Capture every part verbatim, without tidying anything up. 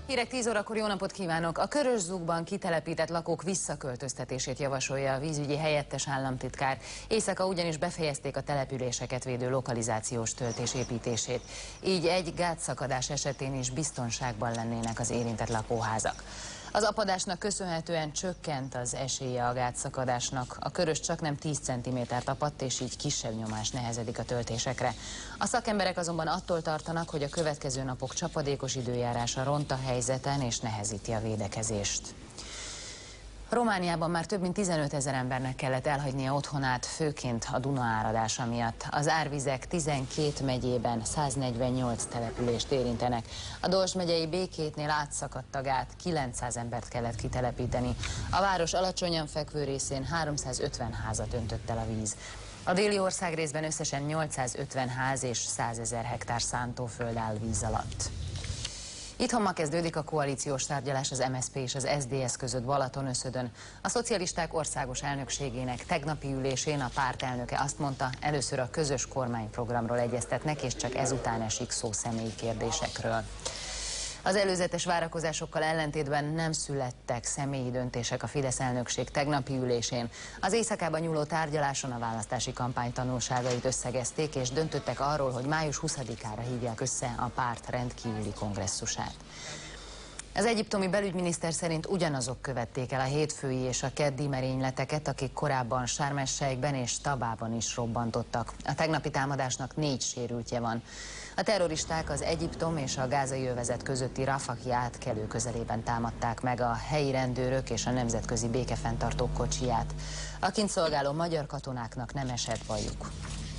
Hírek tíz órakor, jó napot kívánok! A Körös-Zugban kitelepített lakók visszaköltöztetését javasolja a vízügyi helyettes államtitkár. Éjszaka ugyanis befejezték a településeket védő lokalizációs töltés építését. Így egy gátszakadás esetén is biztonságban lennének az érintett lakóházak. Az apadásnak köszönhetően csökkent az esélye a gátszakadásnak. A Körös csaknem tíz centimétert apadt, és így kisebb nyomás nehezedik a töltésekre. A szakemberek azonban attól tartanak, hogy a következő napok csapadékos időjárása ront a helyzeten és nehezíti a védekezést. Romániában már több mint tizenöt ezer embernek kellett elhagynia otthonát, főként a Duna áradása miatt. Az árvizek tizenkét megyében száznegyvennyolc települést érintenek. A Dolj megyei Békétnél átszakadt a gát, kilencszáz embert kellett kitelepíteni. A város alacsonyan fekvő részén háromszázötven házat öntött el a víz. A déli országrészben összesen nyolcszázötven ház és százezer hektár szántóföld áll víz alatt. Itthon ma kezdődik a koalíciós tárgyalás az em es zé pé és az es zé dé es között Balatonöszödön. A szocialisták országos elnökségének tegnapi ülésén a párt elnöke azt mondta, először a közös kormányprogramról egyeztetnek, és csak ezután esik szó személyi kérdésekről. Az előzetes várakozásokkal ellentétben nem születtek személyi döntések a Fidesz elnökség tegnapi ülésén. Az éjszakában nyúló tárgyaláson a választási kampány tanulságait összegezték, és döntöttek arról, hogy május huszadikára hívják össze a párt rendkívüli kongresszusát. Az egyiptomi belügyminiszter szerint ugyanazok követték el a hétfői és a keddi merényleteket, akik korábban Sharm el-Sheikben és Tabában is robbantottak. A tegnapi támadásnak négy sérültje van. A terroristák az Egyiptom és a gázai övezet közötti Rafahi átkelő közelében támadták meg a helyi rendőrök és a nemzetközi békefenntartók kocsiját. A kint szolgáló magyar katonáknak nem esett bajuk.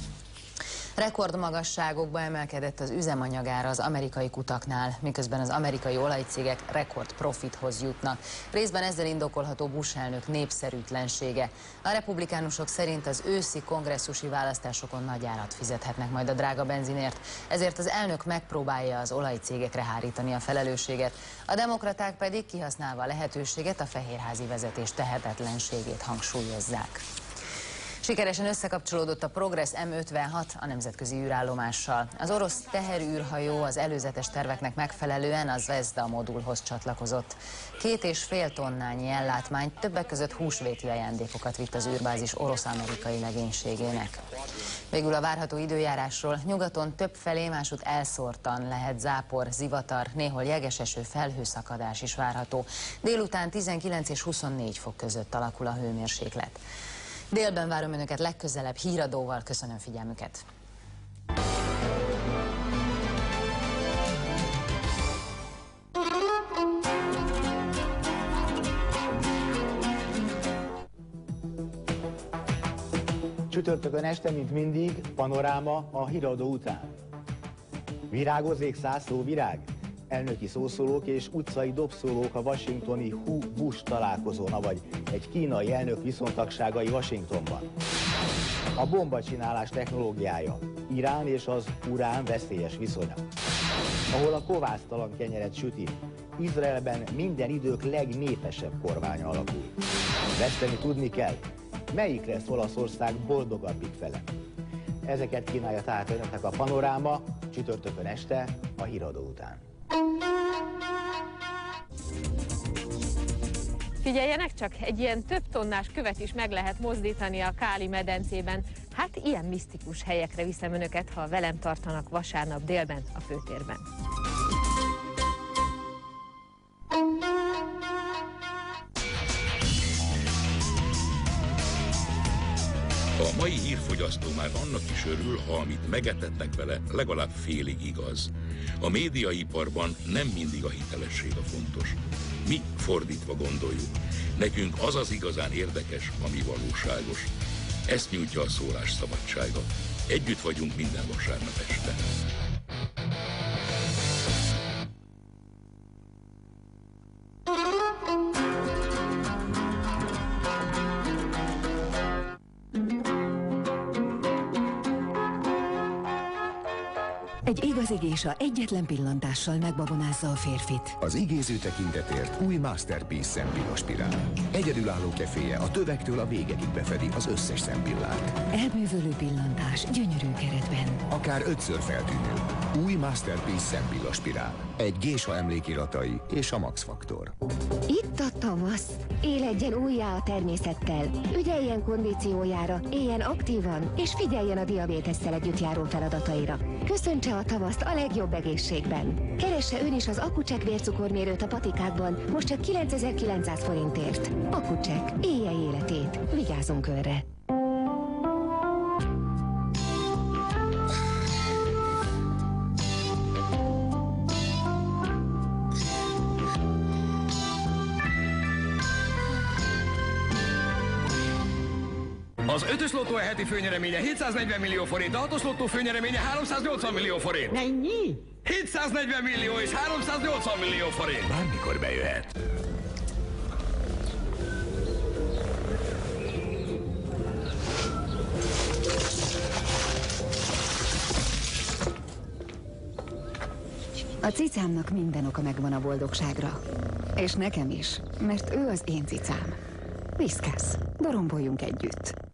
Rekordmagasságokba emelkedett az üzemanyagára az amerikai kutaknál, miközben az amerikai olajcégek rekord profithoz jutnak. Részben ezzel indokolható Bush elnök népszerűtlensége. A republikánusok szerint az őszi kongresszusi választásokon nagy árat fizethetnek majd a drága benzinért, ezért az elnök megpróbálja az olajcégekre hárítani a felelősséget. A demokraták pedig kihasználva a lehetőséget a fehérházi vezetés tehetetlenségét hangsúlyozzák. Sikeresen összekapcsolódott a Progress em ötvenhat a nemzetközi űrállomással. Az orosz teherűrhajó az előzetes terveknek megfelelően a Zvezda modulhoz csatlakozott. Két és fél tonnányi ellátmány, többek között húsvéti ajándékokat vitt az űrbázis orosz-amerikai legénységének. Végül a várható időjárásról: nyugaton több felé, másút elszórtan lehet zápor, zivatar, néhol jegeseső, felhőszakadás is várható. Délután tizenkilenc és huszonnégy fok között alakul a hőmérséklet. Délben várom önöket legközelebb híradóval, köszönöm figyelmüket! Csütörtökön este, mint mindig, panoráma a híradó után. Virágozzék száz virág? Elnöki szószólók és utcai dobszólók a washingtoni Hu-Bush találkozón, avagy egy kínai elnök viszontagságai Washingtonban. A bombacsinálás technológiája, Irán és az urán veszélyes viszonya. Ahol a kovásztalan kenyeret süti, Izraelben minden idők legnépesebb kormánya alakul. Veszteni tudni kell, melyik lesz Olaszország boldogabbik fele. Ezeket kínálja tehát önöknek a panoráma csütörtökön este a híradó után. Figyeljenek csak, egy ilyen több tonnás követ is meg lehet mozdítani a Káli medencében. Hát ilyen misztikus helyekre viszem önöket, ha velem tartanak vasárnap délben a főtérben. A mai hírfogyasztó már annak is örül, ha amit megetetnek vele, legalább félig igaz. A médiaiparban nem mindig a hitelesség a fontos. Mi fordítva gondoljuk. Nekünk az az igazán érdekes, ami valóságos. Ezt nyújtja a szólás szabadsága. Együtt vagyunk minden vasárnap este. Egy igazi gésa egyetlen pillantással megbabonázza a férfit. Az igéző tekintetért új Masterpiece szempillospirál. Egyedülálló keféje a tövektől a végekig befedi az összes szempillát. Elbűvölő pillantás gyönyörű keretben. Akár ötször feltűnő. Új Masterpiece szempillospirál. Egy gésa emlékiratai és a Max Faktor. Itt a tavasz. Éledjen újjá a természettel. Ügyeljen kondíciójára, éljen aktívan, és figyeljen a diabétesszel együtt járó feladataira. Köszöntse a tavaszt a legjobb egészségben. Keresse ön is az Accu-Check vércukormérőt a patikákban, most csak kilencezer-kilencszáz forintért. Accu-Check. Élje életét. Vigyázzunk önre. Az ötös lottó heti főnyereménye hétszáznegyven millió forint, a hatos lottó főnyereménye háromszáznyolcvan millió forint. Mennyi? hétszáznegyven millió és háromszáznyolcvan millió forint. Bármikor bejöhet. A cicámnak minden oka megvan a boldogságra. És nekem is, mert ő az én cicám. Whiskas, doromboljunk együtt.